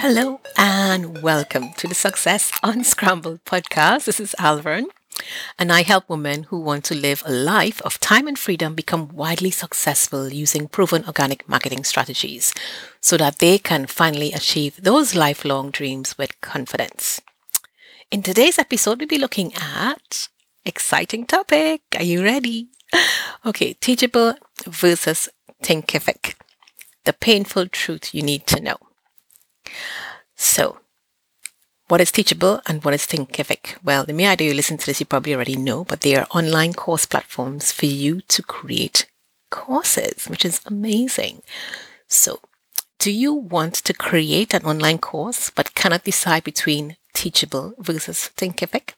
Hello and welcome to the Success Unscrambled podcast. This is Alvern, and I help women who want to live a life of time and freedom become widely successful using proven organic marketing strategies so that they can finally achieve those lifelong dreams with confidence. In today's episode, we'll be looking at exciting topic. Are you ready? Okay, teachable versus thinkific. The painful truth you need to know. So, what is Teachable and what is Thinkific? Well, the mere idea you listen to this, you probably already know, but they are online course platforms for you to create courses, which is amazing. So, do you want to create an online course but cannot decide between Teachable versus Thinkific?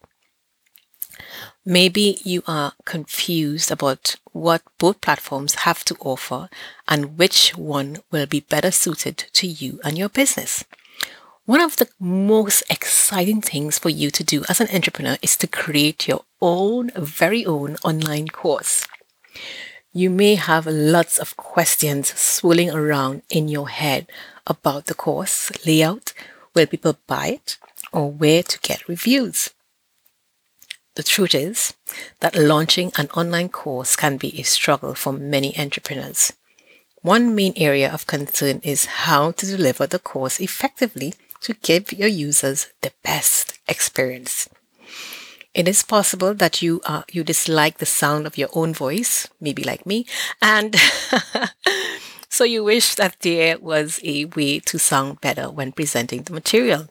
Maybe you are confused about what both platforms have to offer and which one will be better suited to you and your business. One of the most exciting things for you to do as an entrepreneur is to create your very own online course. You may have lots of questions swirling around in your head about the course layout, will people buy it, or where to get reviews. The truth is that launching an online course can be a struggle for many entrepreneurs. One main area of concern is how to deliver the course effectively to give your users the best experience. It is possible that you dislike the sound of your own voice, maybe like me, and so you wish that there was a way to sound better when presenting the material.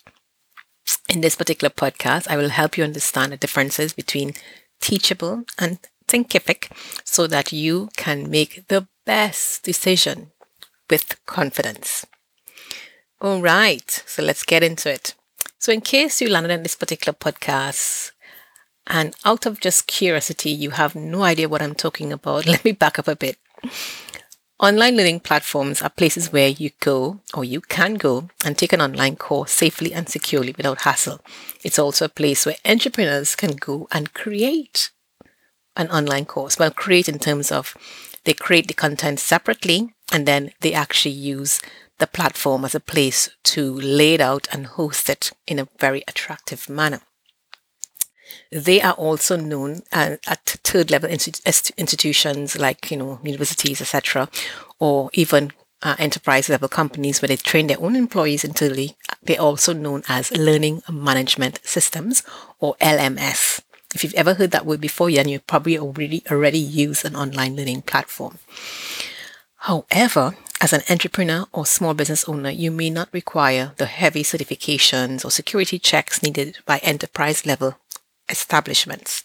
In this particular podcast, I will help you understand the differences between Teachable and Thinkific so that you can make the best decision with confidence. All right, so let's get into it. So in case you landed on this particular podcast and out of just curiosity, you have no idea what I'm talking about, let me back up a bit. Online learning platforms are places where you go or you can go and take an online course safely and securely without hassle. It's also a place where entrepreneurs can go and create an online course. Well, create in terms of they create the content separately and then they actually use the platform as a place to lay it out and host it in a very attractive manner. They are also known at third level institutions like, universities, etc., or even enterprise level companies where they train their own employees internally. They're also known as learning management systems or LMS. If you've ever heard that word before, then you probably already use an online learning platform. However, as an entrepreneur or small business owner, you may not require the heavy certifications or security checks needed by enterprise level establishments.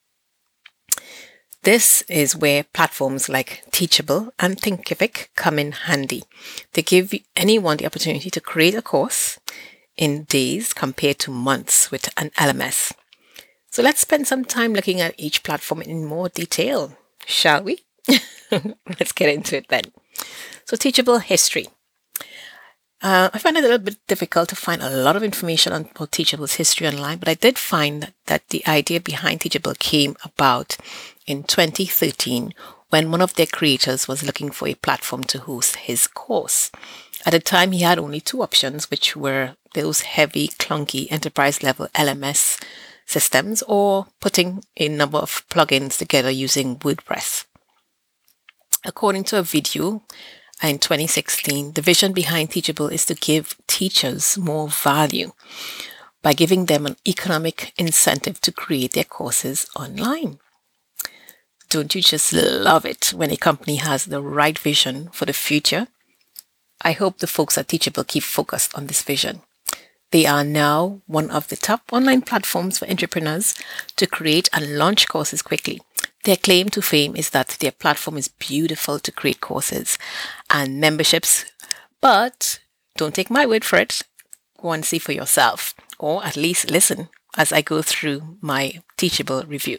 This is where platforms like Teachable and Thinkific come in handy. They give anyone the opportunity to create a course in days compared to months with an LMS. So let's spend some time looking at each platform in more detail, shall we? Let's get into it then. So Teachable history. I find it a little bit difficult to find a lot of information about Teachable's history online, but I did find that the idea behind Teachable came about in 2013 when one of their creators was looking for a platform to host his course. At the time, he had only two options, which were those heavy, clunky enterprise-level LMS systems or putting a number of plugins together using WordPress. According to a video in 2016, the vision behind Teachable is to give teachers more value by giving them an economic incentive to create their courses online. Don't you just love it when a company has the right vision for the future? I hope the folks at Teachable keep focused on this vision. They are now one of the top online platforms for entrepreneurs to create and launch courses quickly. Their claim to fame is that their platform is beautiful to create courses and memberships, but don't take my word for it. Go and see for yourself, or at least listen as I go through my Teachable review.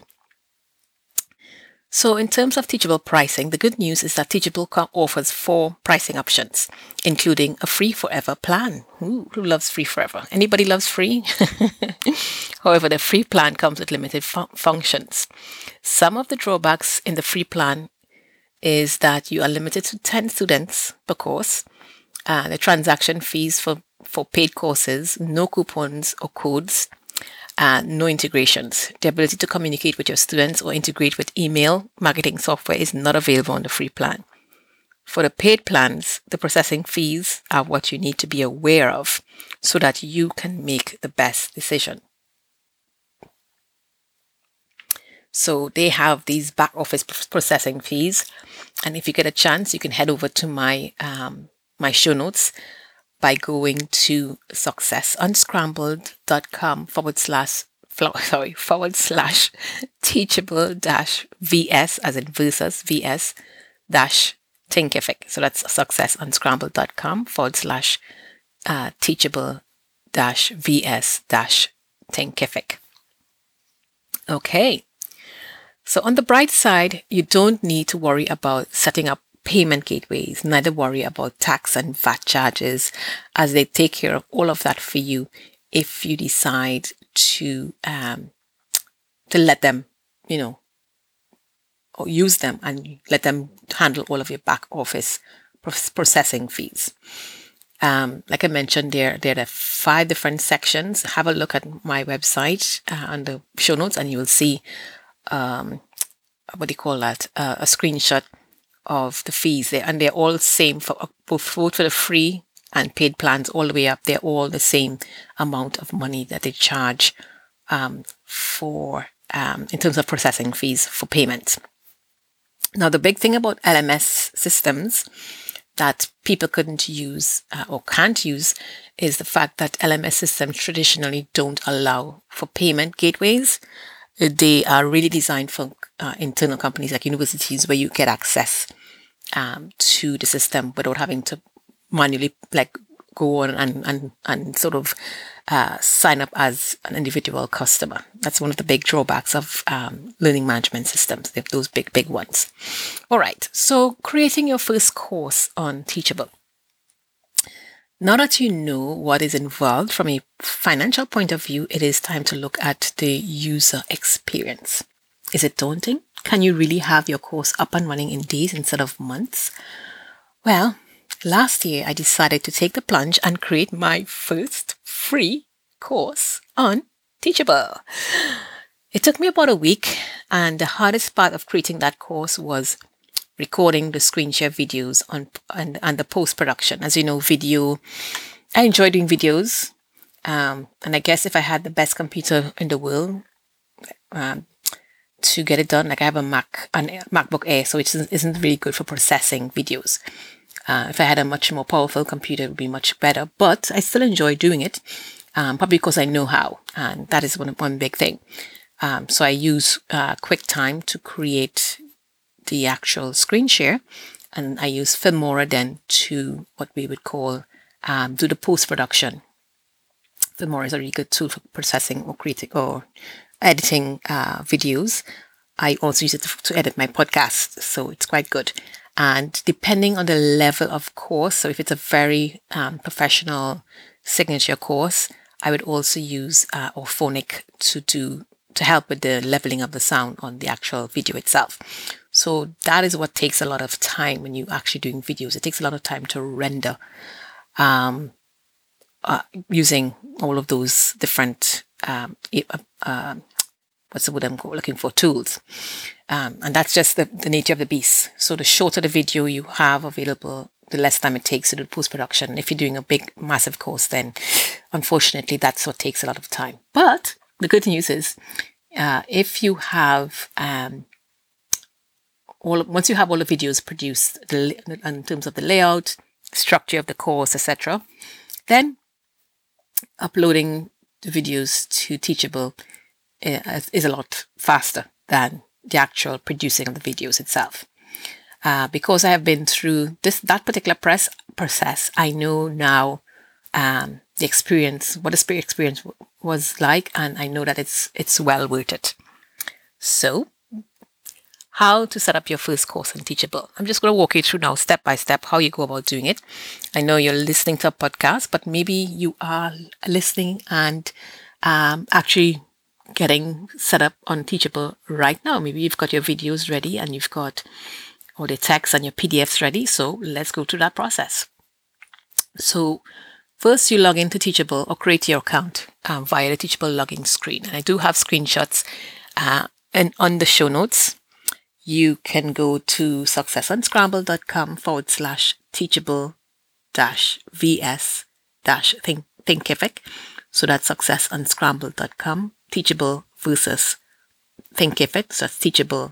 So in terms of Teachable pricing, the good news is that Teachable offers 4 pricing options, including a free forever plan. Ooh, who loves free forever? Anybody loves free? However, the free plan comes with limited functions. Some of the drawbacks in the free plan is that you are limited to 10 students per course, The transaction fees for paid courses, no coupons or codes, no integrations. The ability to communicate with your students or integrate with email marketing software is not available on the free plan. For the paid plans, the processing fees are what you need to be aware of so that you can make the best decision. So they have these back office processing fees. And if you get a chance, you can head over to my show notes by going to successunscrambled.com// teachable-vs as in versus vs dash Thinkific. So that's successunscrambled.com/ teachable-vs Thinkific. Okay. So on the bright side, you don't need to worry about setting up payment gateways, neither worry about tax and VAT charges, as they take care of all of that for you if you decide to let them, or use them and let them handle all of your back office processing fees. Like I mentioned, there are 5 different sections. Have a look at my website on the show notes, and you will see a screenshot of the fees there, and they're all same for both for the free and paid plans all the way up. They're all the same amount of money that they charge for in terms of processing fees for payments. Now, the big thing about LMS systems that people couldn't use or can't use is the fact that LMS systems traditionally don't allow for payment gateways. They are really designed for internal companies like universities where you get access to the system without having to manually go on and sort of sign up as an individual customer. That's one of the big drawbacks of learning management systems, those big ones. All right, so creating your first course on Teachable. Now that you know what is involved from a financial point of view, it is time to look at the user experience. Is it daunting? Can you really have your course up and running in days instead of months? Well, last year I decided to take the plunge and create my first free course on Teachable. It took me about a week, and the hardest part of creating that course was recording the screen share videos and the post-production. As you know, I enjoy doing videos. And I guess if I had the best computer in the world to get it done, like I have an MacBook Air, so it isn't really good for processing videos. If I had a much more powerful computer, it would be much better. But I still enjoy doing it, probably because I know how. And that is one big thing. So I use QuickTime to create the actual screen share, and I use Filmora then to what we would call do the post-production. Filmora is a really good tool for processing or creating or editing videos. I also use it to edit my podcast, so it's quite good. And depending on the level of course, so if it's a very professional signature course, I would also use Auphonic to help with the leveling of the sound on the actual video itself. So that is what takes a lot of time when you're actually doing videos. It takes a lot of time to render using all of those different, what's the word I'm looking for, tools. And that's just the nature of the beast. So the shorter the video you have available, the less time it takes to do post-production. If you're doing a big, massive course, then unfortunately, that's what takes a lot of time. But the good news is, if you have once you have all the videos produced in terms of the layout, structure of the course, etc., then uploading the videos to Teachable is a lot faster than the actual producing of the videos itself. Because I have been through that particular process, I know now the experience, what the experience was like, and I know that it's well worth it. So, how to set up your first course on Teachable. I'm just going to walk you through now step by step how you go about doing it. I know you're listening to a podcast, but maybe you are listening and actually getting set up on Teachable right now. Maybe you've got your videos ready and you've got all the text and your PDFs ready. So let's go through that process. So first you log into Teachable or create your account via the Teachable login screen. And I do have screenshots and on the show notes. You can go to successunscramble.com/teachable-vs-thinkific. So that's successunscramble.com, Teachable versus Thinkific. So that's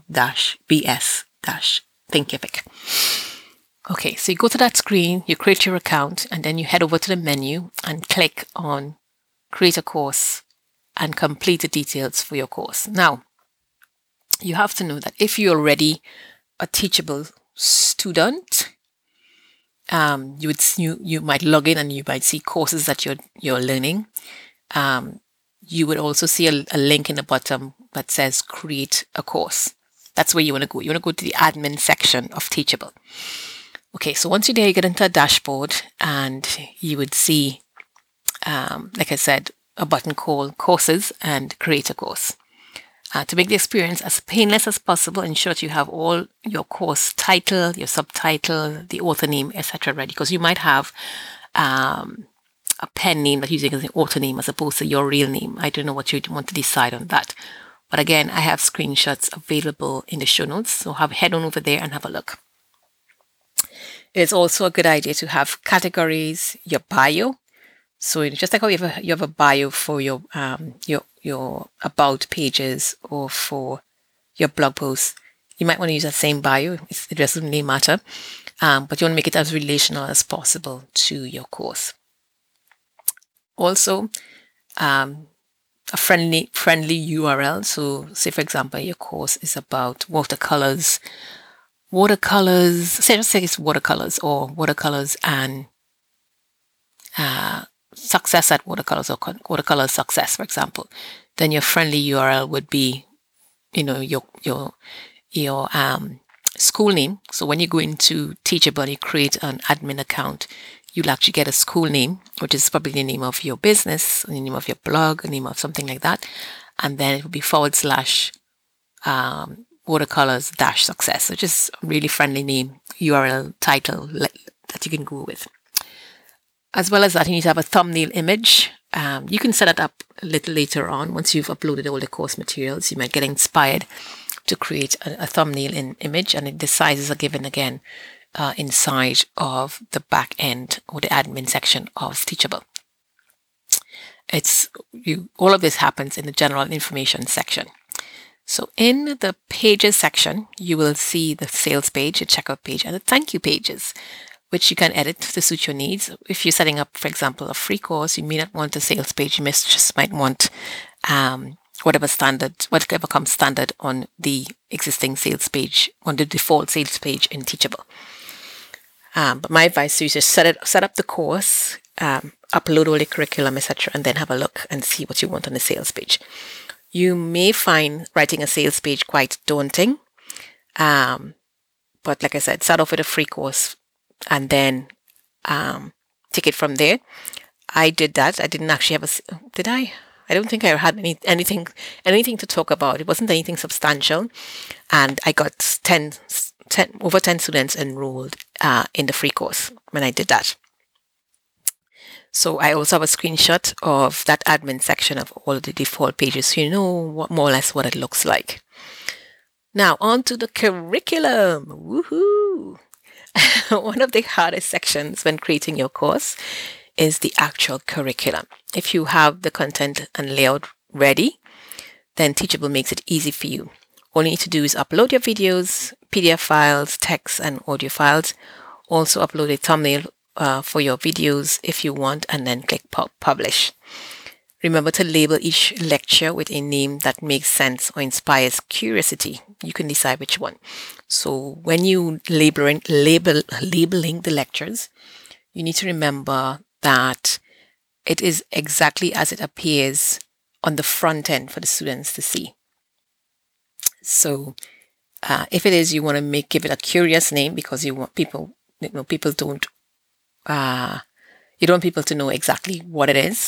teachable-vs-thinkific. Okay, so you go to that screen, you create your account, and then you head over to the menu and click on Create a Course and complete the details for your course. Now, you have to know that if you're already a Teachable student, you might log in and you might see courses that you're learning. You would also see a link in the bottom that says Create a Course. That's where you want to go. You want to go to the admin section of Teachable. Okay, so once you're there, you get into a dashboard and you would see, like I said, a button called Courses and Create a Course. To make the experience as painless as possible, ensure that you have all your course title, your subtitle, the author name, etc. ready, because you might have a pen name that you're using as an author name as opposed to your real name. I don't know what you want to decide on that. But again, I have screenshots available in the show notes, so head on over there and have a look. It's also a good idea to have categories, your bio. So just like how you have a bio for your about pages or for your blog posts, you might want to use that same bio. It doesn't really matter, but you want to make it as relational as possible to your course. Also, a friendly URL. So say, for example, your course is about watercolors. Say it's watercolors or watercolors and success at watercolors or watercolor success, for example. Then your friendly URL would be, your school name. So when you go into Teachable and you create an admin account, you'll actually get a school name, which is probably the name of your business, the name of your blog, the name of something like that. And then it will be / watercolors-success, which is a really friendly name, URL title that you can go with. As well as that, you need to have a thumbnail image. You can set it up a little later on. Once you've uploaded all the course materials, you might get inspired to create a thumbnail image, and the sizes are given again inside of the back end or the admin section of Teachable. All of this happens in the general information section. So in the pages section, you will see the sales page, the checkout page, and the thank you pages, which you can edit to suit your needs. If you're setting up, for example, a free course, you may not want a sales page. You just might want whatever comes standard on the existing sales page, on the default sales page in Teachable. But my advice is just set up the course, upload all the curriculum, etc., and then have a look and see what you want on the sales page. You may find writing a sales page quite daunting, but like I said, start off with a free course and then take it from there. I did that. I didn't actually have did I? I don't think I had anything to talk about. It wasn't anything substantial, and I got over 10 students enrolled in the free course when I did that. So I also have a screenshot of that admin section of all the default pages, so you know more or less what it looks like. Now on to the curriculum. Woohoo! One of the hardest sections when creating your course is the actual curriculum. If you have the content and layout ready, then Teachable makes it easy for you. All you need to do is upload your videos, PDF files, text and audio files. Also upload a thumbnail for your videos if you want, and then click publish. Remember to label each lecture with a name that makes sense or inspires curiosity. You can decide which one. So when you labeling the lectures, you need to remember that it is exactly as it appears on the front end for the students to see. So if it is, you want to give it a curious name because you want people don't you don't want people to know exactly what it is.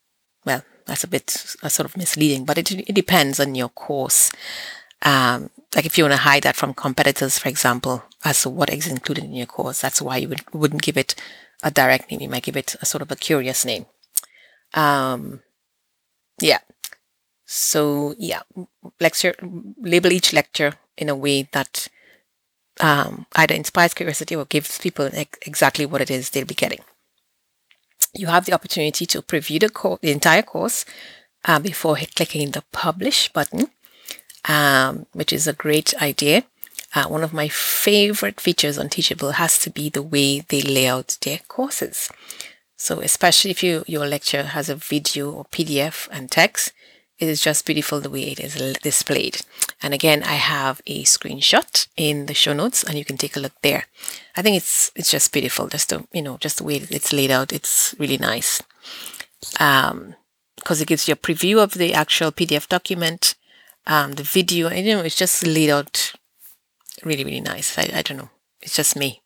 Well, that's a bit sort of misleading, but it depends on your course. like if you want to hide that from competitors, for example, as to what is included in your course, that's why you wouldn't give it a direct name. You might give it a sort of a curious name. Yeah. So yeah, label each lecture in a way that either inspires curiosity or gives people exactly what it is they'll be getting. You have the opportunity to preview the entire course before clicking the publish button, which is a great idea. One of my favorite features on Teachable has to be the way they lay out their courses. So especially if your lecture has a video or PDF and text, it is just beautiful the way it is displayed. And again, I have a screenshot in the show notes, and you can take a look there. I think it's just beautiful, just the way it's laid out. It's really nice because it gives you a preview of the actual PDF document, the video, and it's just laid out really, really nice. I don't know. It's just me.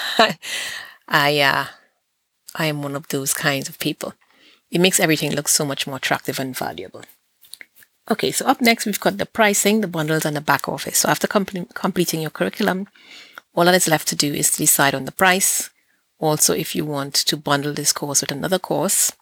I am one of those kinds of people. It makes everything look so much more attractive and valuable. Okay, so up next, we've got the pricing, the bundles, and the back office. So after completing your curriculum, all that is left to do is to decide on the price. Also, if you want to bundle this course with another course,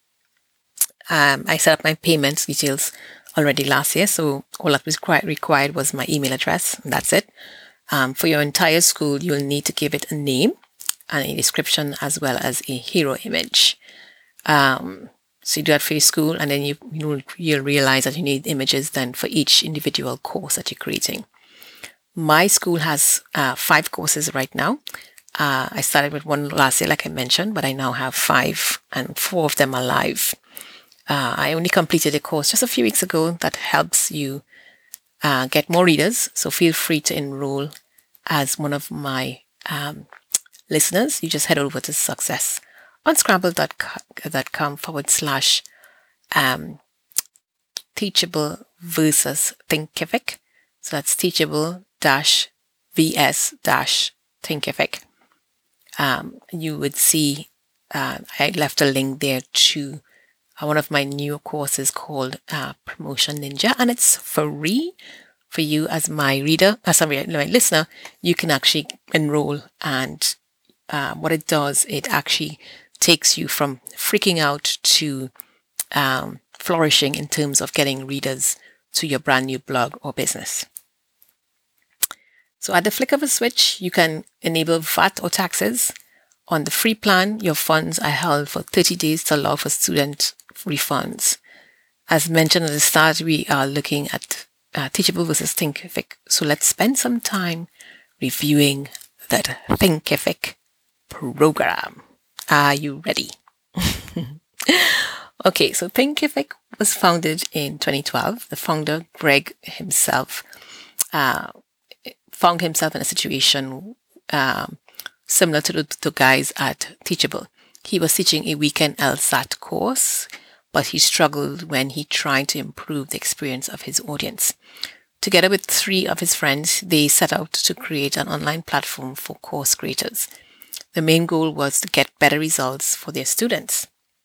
I set up my payments details already last year. So all that was required was my email address, and that's it. For your entire school, you'll need to give it a name and a description as well as a hero image. So you do that for your school, and then you'll realize that you need images then for each individual course that you're creating. My school has 5 courses right now. I started with one last year, like I mentioned, but I now have 5, and 4 of them are live. I only completed a course just a few weeks ago that helps you get more readers. So feel free to enroll as one of my listeners. You just head over to successful.com/teachable versus Thinkific. So that's teachable-vs-Thinkific. You would see I left a link there to one of my new courses called Promotion Ninja, and it's free for you as my my listener. You can actually enroll, and what it does, it actually takes you from freaking out to flourishing in terms of getting readers to your brand new blog or business. So at the flick of a switch, you can enable VAT or taxes. On the free plan, your funds are held for 30 days to allow for student refunds. As mentioned at the start, we are looking at Teachable versus Thinkific. So let's spend some time reviewing that Thinkific program. Are you ready? Okay, so Thinkific was founded in 2012. The founder, Greg himself, found himself in a situation similar to the guys at Teachable. He was teaching a weekend LSAT course, but he struggled when he tried to improve the experience of his audience. Together with 3 of his friends, they set out to create an online platform for course creators. The main goal was to get better results for their students.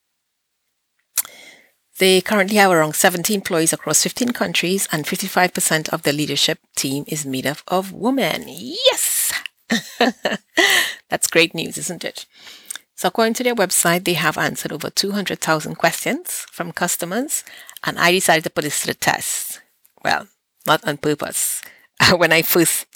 They currently have around 70 employees across 15 countries, and 55% of the leadership team is made up of women. Yes! That's great news, isn't it? So according to their website, they have answered over 200,000 questions from customers, and I decided to put this to the test. Well, not on purpose. When I first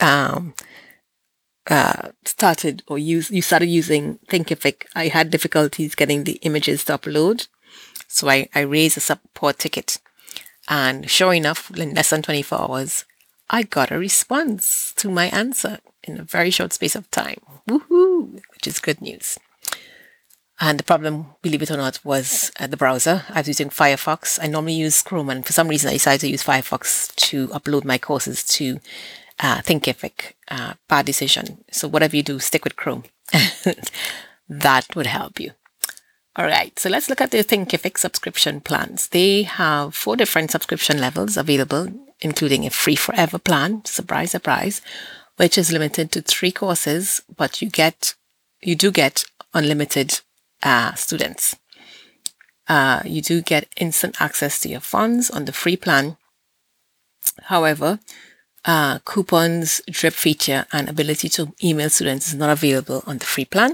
started using Thinkific, I had difficulties getting the images to upload. So I raised a support ticket, and sure enough, in less than 24 hours, I got a response to my answer in a very short space of time. Woohoo! Which is good news. And the problem, believe it or not, was the browser. I was using Firefox. I normally use Chrome, and for some reason I decided to use Firefox to upload my courses to Thinkific. Bad decision. So whatever you do, stick with Chrome. That would help you. All right, so let's look at the Thinkific subscription plans. They have 4 different subscription levels available, including a free forever plan, surprise, surprise, which is limited to 3 courses, but you do get unlimited students. You do get instant access to your funds on the free plan. However, Coupons, drip feature, and ability to email students is not available on the free plan.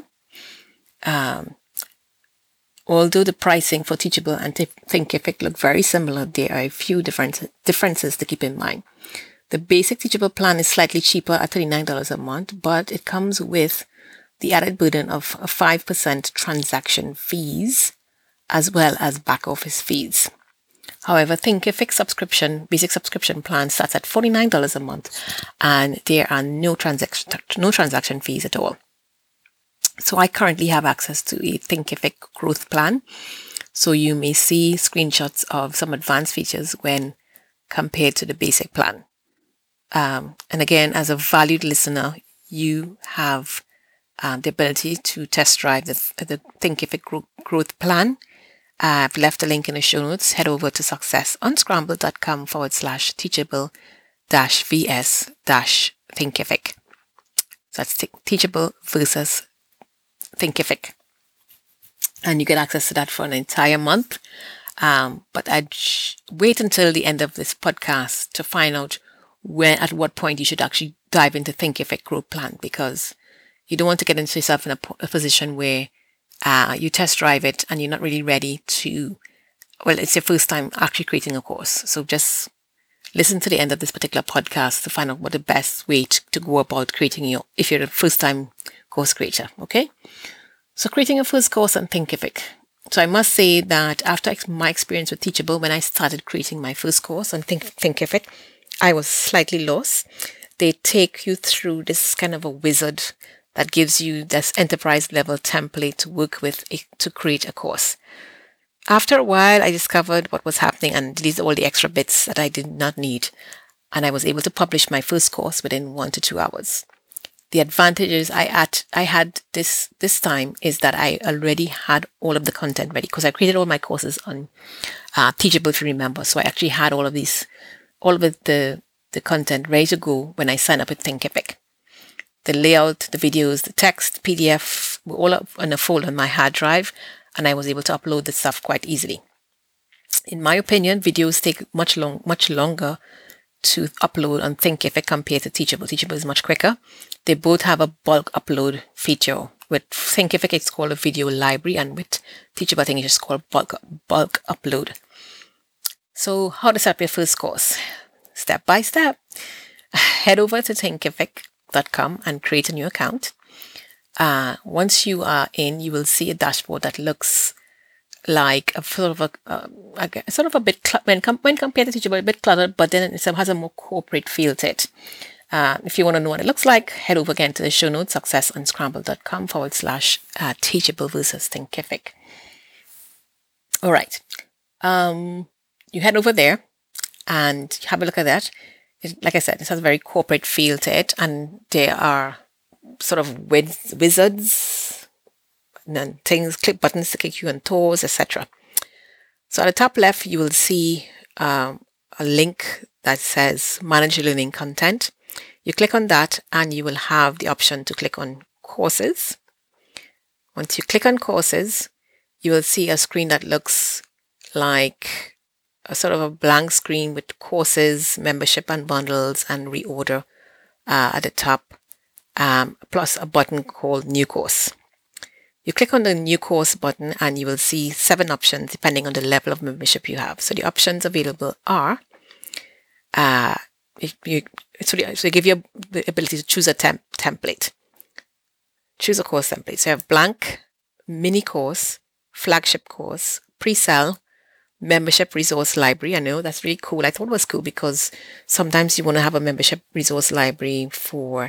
Although the pricing for Teachable and Thinkific look very similar, there are a few differences to keep in mind. The basic Teachable plan is slightly cheaper at $39 a month, but it comes with the added burden of a 5% transaction fees as well as back office fees. However, Thinkific basic subscription plan starts at $49 a month, and there are no transaction fees at all. So I currently have access to a Thinkific growth plan. So you may see screenshots of some advanced features when compared to the basic plan. And again, as a valued listener, you have the ability to test drive the Thinkific growth plan. I've left a link in the show notes. Head over to successunscramble.com/teachable-vs-Thinkific. So that's Teachable versus Thinkific. And you get access to that for an entire month. But I'd wait until the end of this podcast to find out at what point you should actually dive into Thinkific growth plan, because you don't want to get into yourself in a position where you test drive it and you're not really ready to, it's your first time actually creating a course. So just listen to the end of this particular podcast to find out what the best way to go about creating if you're a first time course creator. Okay. So creating a first course on Thinkific. So I must say that after my experience with Teachable, when I started creating my first course on Thinkific, I was slightly lost. They take you through this kind of a wizard that gives you this enterprise level template to work with to create a course. After a while, I discovered what was happening and deleted all the extra bits that I did not need. And I was able to publish my first course within 1 to 2 hours. The advantages I had this time is that I already had all of the content ready, because I created all my courses on Teachable, if you remember. So I actually had all of the content ready to go when I signed up with Thinkific. The layout, the videos, the text, PDF were all up on a folder on my hard drive, and I was able to upload the stuff quite easily. In my opinion, videos take much longer to upload on Thinkific compared to Teachable. Teachable is much quicker. They both have a bulk upload feature. With Thinkific, it's called a video library, and with Teachable, I think it's just called bulk upload. So how to set up your first course? Step by step. Head over to Thinkific.com and create a new account. Once you are in, you will see a dashboard that looks like a bit when compared to Teachable, a bit cluttered, but then it has a more corporate feel to it. If you want to know what it looks like, head over again to the show notes, successunscramble.com/teachable versus Thinkific. All right. You head over there and have a look at that. Like I said, it has a very corporate feel to it, and there are sort of wizards and things, click buttons to kick you on toes, etc. So at the top left, you will see a link that says Manage Learning Content. You click on that and you will have the option to click on Courses. Once you click on Courses, you will see a screen that looks like a sort of a blank screen with courses, membership and bundles, and reorder at the top, plus a button called New Course. You click on the New Course button and you will see 7 options depending on the level of membership you have. So the options available are, they give you the ability to choose a template. Choose a course template. So you have blank, mini course, flagship course, pre-sale, membership resource library. I know that's really cool. I thought it was cool because sometimes you want to have a membership resource library for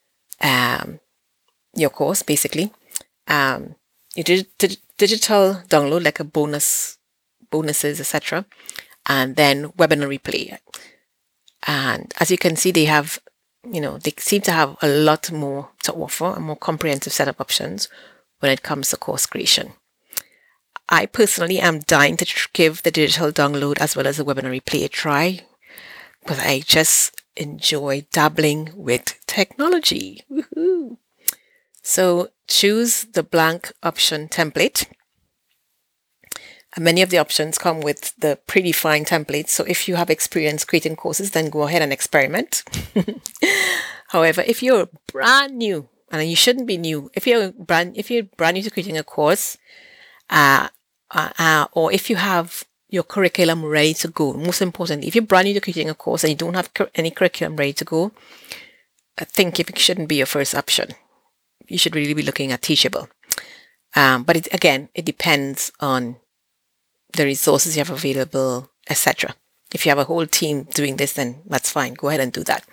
your course, basically. You did digital download, like a bonuses, etc. And then webinar replay. And as you can see, they seem to have a lot more to offer, a more comprehensive set of options when it comes to course creation. I personally am dying to give the digital download as well as the webinar replay a try, because I just enjoy dabbling with technology. Woohoo! So choose the blank option template. And many of the options come with the predefined templates. So if you have experience creating courses, then go ahead and experiment. However, if you're brand new, and you shouldn't be new, if you're brand new to creating a course, or if you have your curriculum ready to go, most importantly, if you're brand new to creating a course and you don't have any curriculum ready to go, Thinkific shouldn't be your first option. You should really be looking at Teachable. But it depends on the resources you have available, etc. If you have a whole team doing this, then that's fine. Go ahead and do that.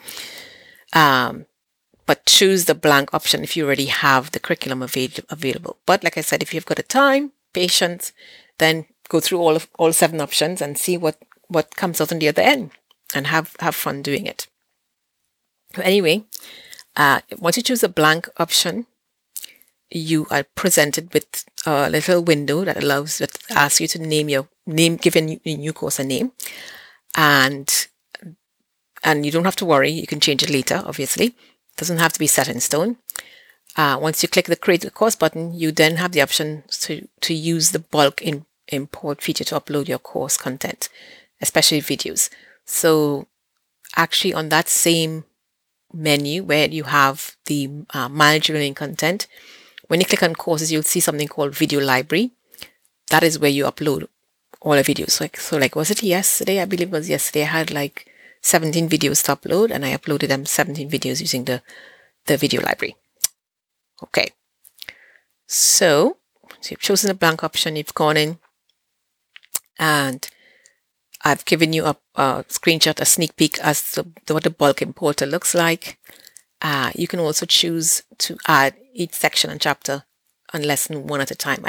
But choose the blank option if you already have the curriculum available. But like I said, if you've got the time, patience, then go through all 7 options and see what comes out on the other end, and have fun doing it. Anyway, once you choose a blank option, you are presented with a little window that asks you to give a new course a name, and you don't have to worry. You can change it later. Obviously, it doesn't have to be set in stone. Once you click the Create a Course button, you then have the option to use the bulk import feature to upload your course content, especially videos. So actually, on that same menu where you have the manage learning content, when you click on courses, you'll see something called Video Library. That is where you upload all the videos. So was it yesterday? I believe it was yesterday. I had like 17 videos to upload, and I uploaded them 17 videos using the Video Library. Okay. So you've chosen a blank option. You've gone in, and I've given you a screenshot, a sneak peek as to what the bulk importer looks like. You can also choose to add each section and chapter and lesson one at a time.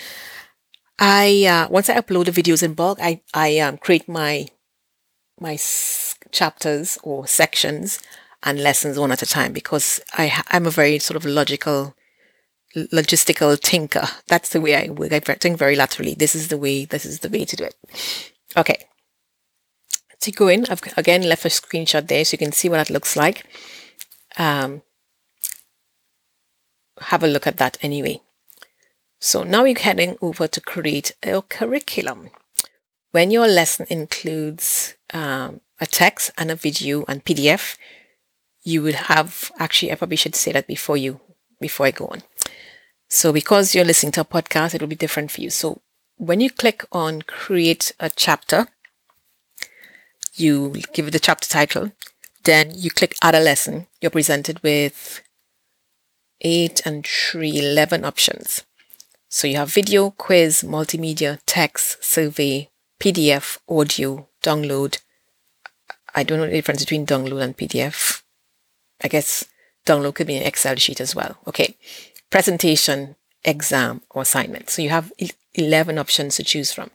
Once I upload the videos in bulk, I create my chapters or sections and lessons one at a time, because I'm a very sort of logistical thinker. That's the way I work. I think very laterally. This is the way to do it. Okay. So go in. I've again left a screenshot there so you can see what that looks like. Have a look at that anyway. So now you're heading over to create a curriculum. When your lesson includes a text and a video and PDF, you would have, actually, I probably should say that before I go on. So because you're listening to a podcast, it will be different for you. So when you click on create a chapter, you give it the chapter title, then you click add a lesson. You're presented with 8 and 3, 11 options. So you have video, quiz, multimedia, text, survey, PDF, audio, download. I don't know the difference between download and PDF. I guess download could be an Excel sheet as well. Okay. Presentation, exam, or assignment. So you have 11 options to choose from.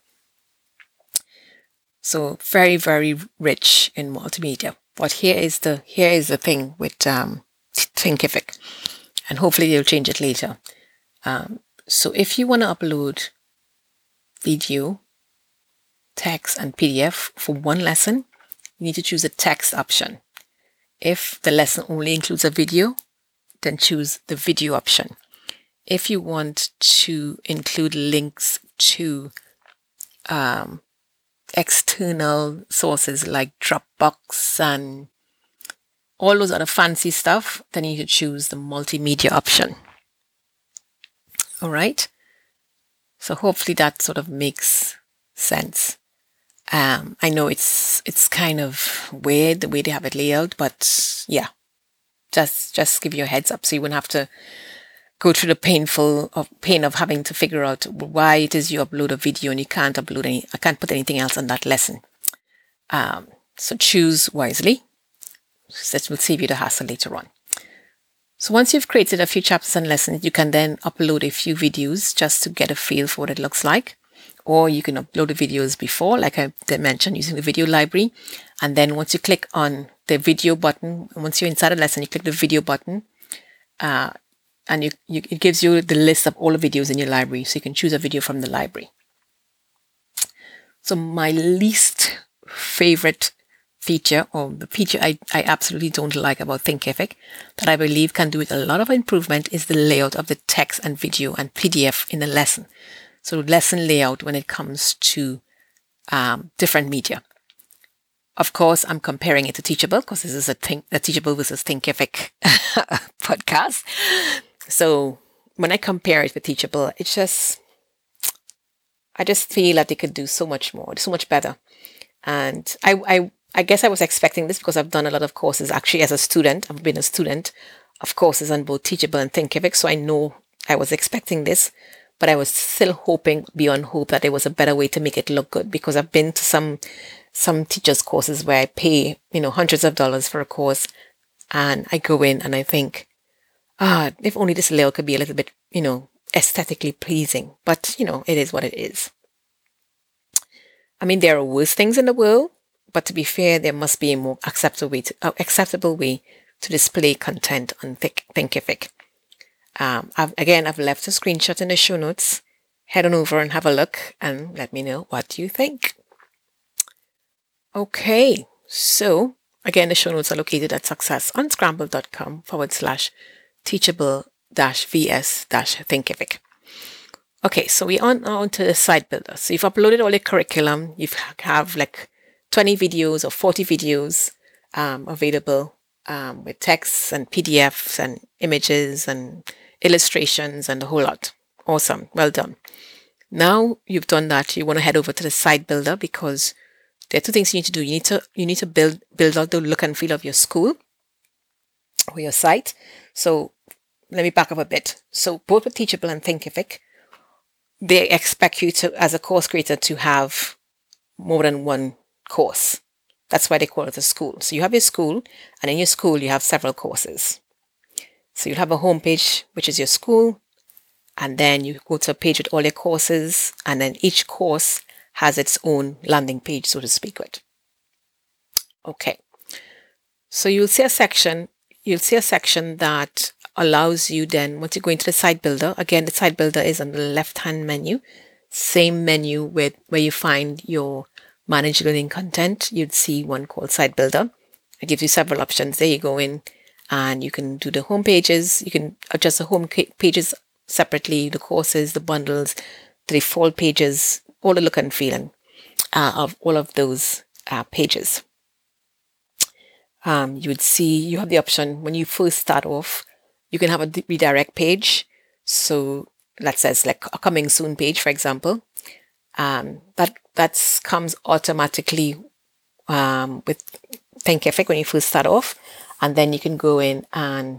So very, very rich in multimedia. But here is the thing with Thinkific, and hopefully they'll change it later. So if you want to upload video, text, and PDF for one lesson, you need to choose the text option. If the lesson only includes a video, then choose the video option. If you want to include links to external sources like Dropbox and all those other fancy stuff, then you need to choose the multimedia option. All right. So hopefully that sort of makes sense. I know it's kind of weird the way they have it laid out, but yeah, just give you a heads up so you wouldn't have to go through the pain of having to figure out why it is you upload a video and you can't I can't put anything else on that lesson. So choose wisely. That will save you the hassle later on. So once you've created a few chapters and lessons, you can then upload a few videos just to get a feel for what it looks like. Or you can upload the videos before, like I mentioned, using the video library. And then once you click on the video button, once you're inside a lesson, you click the video button, and it gives you the list of all the videos in your library. So you can choose a video from the library. So my least favorite feature, or the feature I absolutely don't like about Thinkific, that I believe can do with a lot of improvement, is the layout of the text and video and PDF in the lesson. So lesson layout when it comes to different media. Of course, I'm comparing it to Teachable because this is a Teachable versus Thinkific podcast. So when I compare it with Teachable, I just feel that they could do so much more, so much better. And I guess I was expecting this because I've done a lot of courses actually as a student. I've been a student of courses on both Teachable and Thinkific, so I know I was expecting this, but I was still hoping beyond hope that there was a better way to make it look good, because I've been to some teachers' courses where I pay, hundreds of dollars for a course, and I go in and I think, if only this layout could be a little bit, aesthetically pleasing. But, it is what it is. I mean, there are worse things in the world, but to be fair, there must be a more acceptable way to display content on Thinkific. I've left a screenshot in the show notes. Head on over and have a look and let me know what you think. Okay, so again, the show notes are located at successunscramble.com/teachable-vs-thinkific. Okay, so we're on to the site builder. So you've uploaded all your curriculum. You have like 20 videos or 40 videos available with texts and PDFs and images and illustrations and the whole lot. Awesome. Well done. Now you've done that, you want to head over to the site builder, because there are two things you need to do. You need to build out the look and feel of your school or your site. So let me back up a bit. So both with Teachable and Thinkific, they expect you to, as a course creator, to have more than one course. That's why they call it a school. So you have your school, and in your school you have several courses. So you'll have a homepage, which is your school, and then you go to a page with all your courses, and then each course has its own landing page, so to speak. Okay. So you'll see a section that allows you then, once you go into the site builder, again, the site builder is on the left-hand menu, same menu where you find your manage learning content. You'd see one called site builder. It gives you several options. There you go in and you can do the home pages. You can adjust the home pages separately, the courses, the bundles, the default pages, all the look and feel of all of those pages. You would see you have the option when you first start off, you can have a redirect page. So that says like a coming soon page, for example. That comes automatically with Thinkific when you first start off, and then you can go in and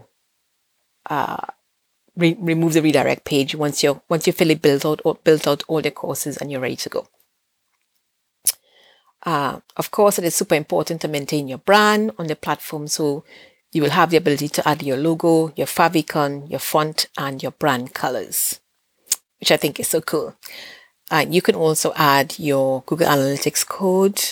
remove the redirect page once you fully built out all the courses and you're ready to go. Of course, it is super important to maintain your brand on the platform, so you will have the ability to add your logo, your favicon, your font, and your brand colors, which I think is so cool. You can also add your Google Analytics code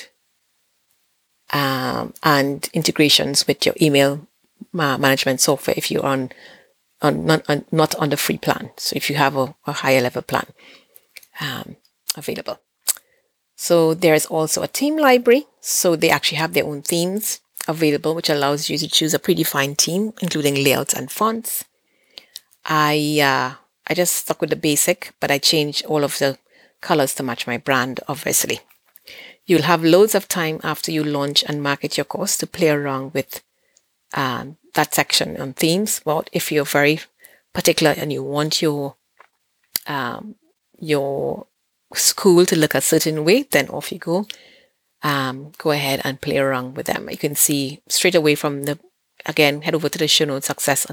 and integrations with your email management software if you're not on the free plan. So if you have a higher level plan available. So there's also a theme library. So they actually have their own themes available, which allows you to choose a predefined theme, including layouts and fonts. I just stuck with the basic, but I changed all of the colors to match my brand, obviously. You'll have loads of time after you launch and market your course to play around with that section on themes. Well, if you're very particular and you want your school to look a certain way, then off you go. Go ahead and play around with them. You can see straight away from again, head over to the show notes,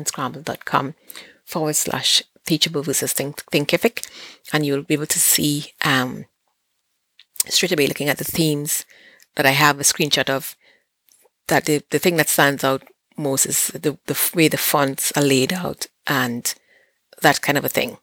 successunscramble.com/teachable versus Thinkific, and you'll be able to see straight away, looking at the themes that I have a screenshot of, that the thing that stands out most is the way the fonts are laid out and that kind of a thing.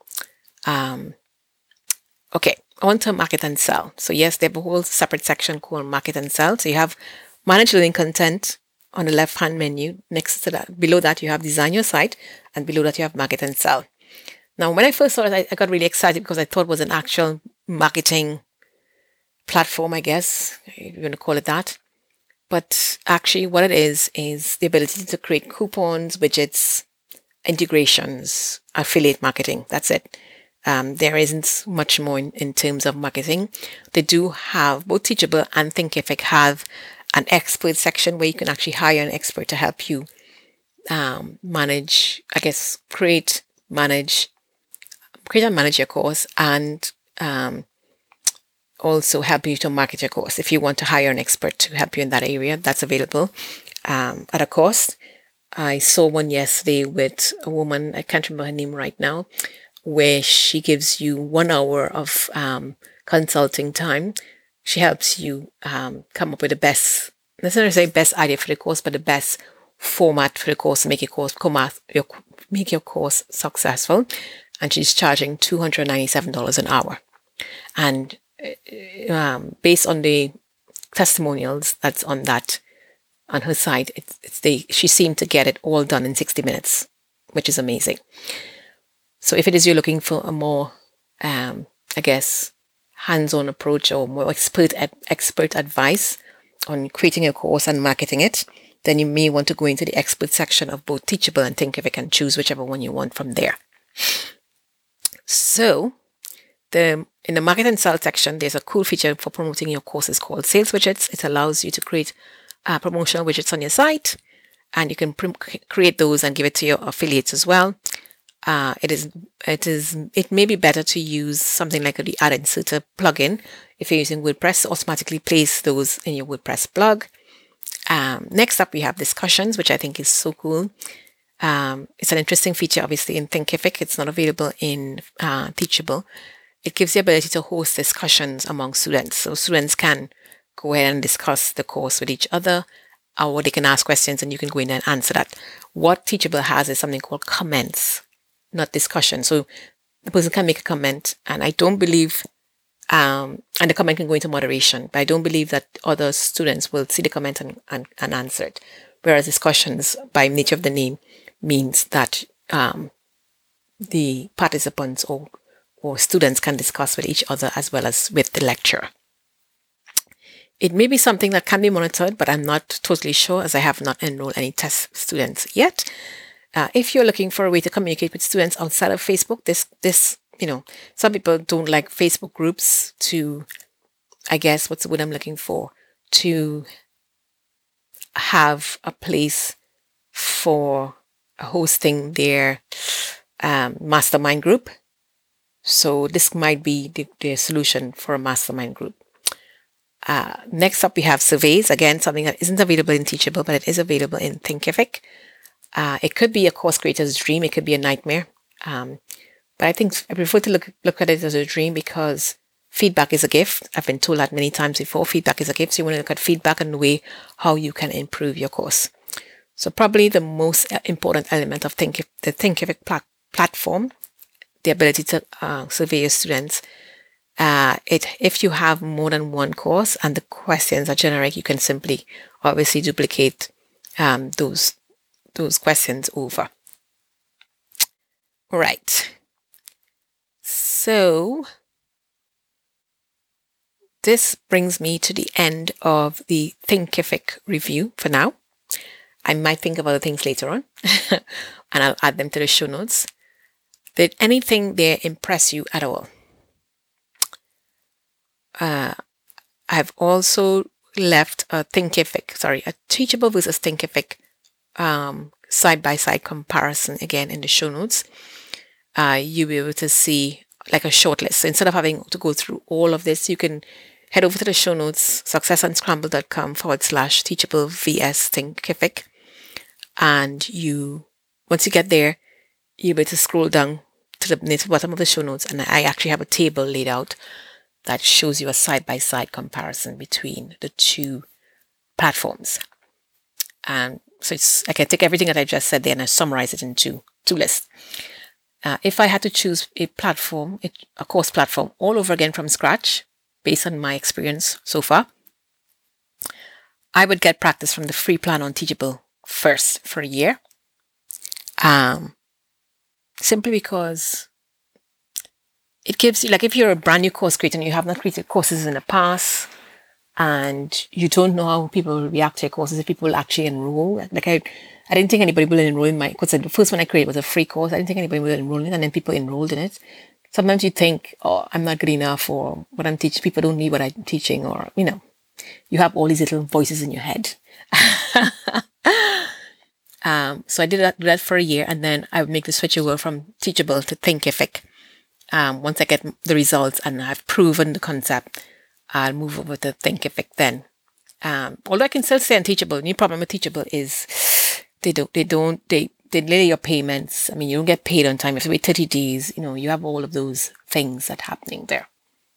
Okay, on to market and sell. So yes, they have a whole separate section called market and sell. So you have manage learning content on the left-hand menu. Next to that, below that, you have design your site, and below that you have market and sell. Now, when I first saw it, I got really excited because I thought it was an actual marketing platform, I guess, if you want to call it that. But actually what it is the ability to create coupons, widgets, integrations, affiliate marketing. That's it. There isn't much more in terms of marketing. They do have, both Teachable and Thinkific have an expert section where you can actually hire an expert to help you manage, create and manage your course, and also help you to market your course. If you want to hire an expert to help you in that area, that's available at a cost. I saw one yesterday with a woman, I can't remember her name right now, where she gives you 1 hour of consulting time. She helps you come up with the best, not necessarily best idea for the course, but the best format for the course to make your course successful. And she's charging $297 an hour. And based on the testimonials that's on her site, she seemed to get it all done in 60 minutes, which is amazing. So if it is you're looking for a more, hands-on approach or more expert advice on creating a course and marketing it, then you may want to go into the expert section of both Teachable and Thinkific and choose whichever one you want from there. So in the market and sell section, there's a cool feature for promoting your courses called Sales Widgets. It allows you to create promotional widgets on your site, and you can create those and give it to your affiliates as well. It may be better to use something like the Ad Inserter plugin. If you're using WordPress, automatically place those in your WordPress blog. Next up, we have discussions, which I think is so cool. It's an interesting feature, obviously, in Thinkific. It's not available in Teachable. It gives the ability to host discussions among students. So students can go ahead and discuss the course with each other, or they can ask questions and you can go in and answer that. What Teachable has is something called comments, not discussion. So the person can make a comment, and I don't believe, and the comment can go into moderation, but I don't believe that other students will see the comment and answer it. Whereas discussions, by nature of the name, means that the participants or students can discuss with each other as well as with the lecturer. It may be something that can be monitored, but I'm not totally sure, as I have not enrolled any test students yet. If you're looking for a way to communicate with students outside of Facebook, this some people don't like Facebook groups to, I guess, what's the word I'm looking for, to have a place for hosting their mastermind group. So this might be the solution for a mastermind group. Next up, we have surveys. Again, something that isn't available in Teachable, but it is available in Thinkific. It could be a course creator's dream. It could be a nightmare. But I think I prefer to look at it as a dream, because feedback is a gift. I've been told that many times before. Feedback is a gift. So you want to look at feedback and the way how you can improve your course. So probably the most important element of the Thinkific platform, the ability to survey your students. If you have more than one course and the questions are generic, you can simply obviously duplicate those questions over. All right. So this brings me to the end of the Thinkific review for now. I might think of other things later on and I'll add them to the show notes. Did anything there impress you at all? I've also left a Teachable versus Thinkific side-by-side comparison again in the show notes. You'll be able to see like a short list. So instead of having to go through all of this, you can head over to the show notes, successunscrambled.com/Teachable vs Thinkific. And once you get there, you'll be able to scroll down to the bottom of the show notes, and I actually have a table laid out that shows you a side-by-side comparison between the two platforms. And so I can take everything that I just said there and I summarize it into two lists. If I had to choose a course platform all over again from scratch, based on my experience so far, I would get practice from the free plan on Teachable first for a year. Simply because it gives you, like, if you're a brand new course creator and you have not created courses in the past and you don't know how people will react to your courses, if people will actually enroll. Like I didn't think anybody will enroll in my course. The first one I created was a free course. I didn't think anybody will enroll in it, and then people enrolled in it. Sometimes you think, oh, I'm not good enough, or what I'm teaching, people don't need what I'm teaching, or, you have all these little voices in your head. So I do that for a year, and then I would make the switch over from Teachable to Thinkific. Once I get the results and I've proven the concept, I'll move over to Thinkific then. Although I can still stay on Teachable. The new problem with Teachable is they delay your payments. I mean, you don't get paid on time. You have to wait 30 days. You have all of those things that are happening there.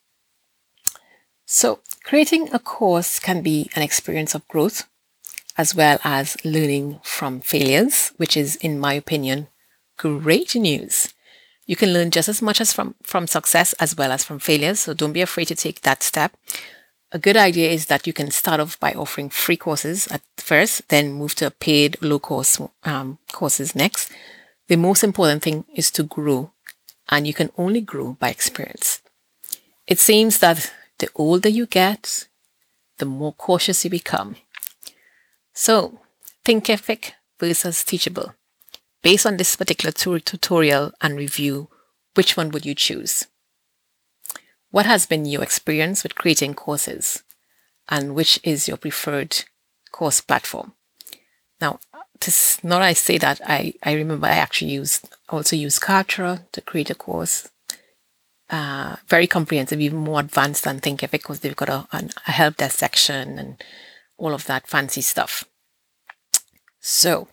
So creating a course can be an experience of growth as well as learning from failures, which is, in my opinion, great news. You can learn just as much as from success as well as from failures. So don't be afraid to take that step. A good idea is that you can start off by offering free courses at first, then move to paid low-cost courses next. The most important thing is to grow, and you can only grow by experience. It seems that the older you get, the more cautious you become. So, Thinkific versus Teachable. Based on this particular tutorial and review, which one would you choose? What has been your experience with creating courses, and which is your preferred course platform? Now, not I say that, I remember I actually also used Kartra to create a course. Very comprehensive, even more advanced than Thinkific, because they've got a help desk section and all of that fancy stuff. So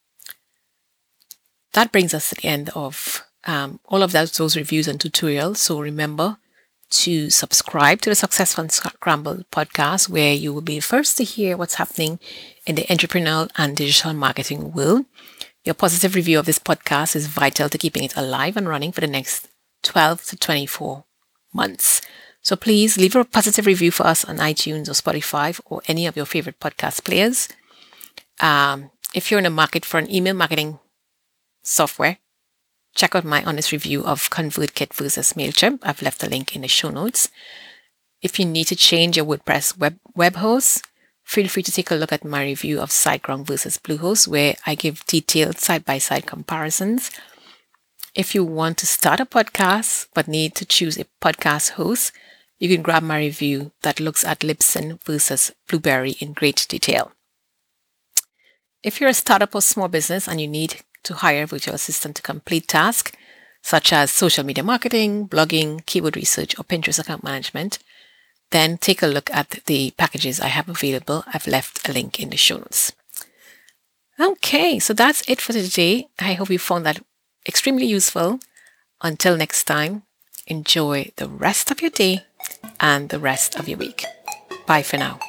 that brings us to the end of all of those reviews and tutorials. So remember to subscribe to the Successful Unscrambled podcast, where you will be the first to hear what's happening in the entrepreneurial and digital marketing world. Your positive review of this podcast is vital to keeping it alive and running for the next 12 to 24 months. So please leave a positive review for us on iTunes or Spotify or any of your favorite podcast players. If you're in the market for an email marketing software, check out my honest review of ConvertKit versus MailChimp. I've left a link in the show notes. If you need to change your WordPress web host, feel free to take a look at my review of SiteGround versus Bluehost, where I give detailed side-by-side comparisons. If you want to start a podcast but need to choose a podcast host, you can grab my review that looks at Libsyn versus Blueberry in great detail. If you're a startup or small business and you need to hire a virtual assistant to complete tasks such as social media marketing, blogging, keyword research, or Pinterest account management, then take a look at the packages I have available. I've left a link in the show notes. Okay, so that's it for today. I hope you found that extremely useful. Until next time, enjoy the rest of your day and the rest of your week. Bye for now.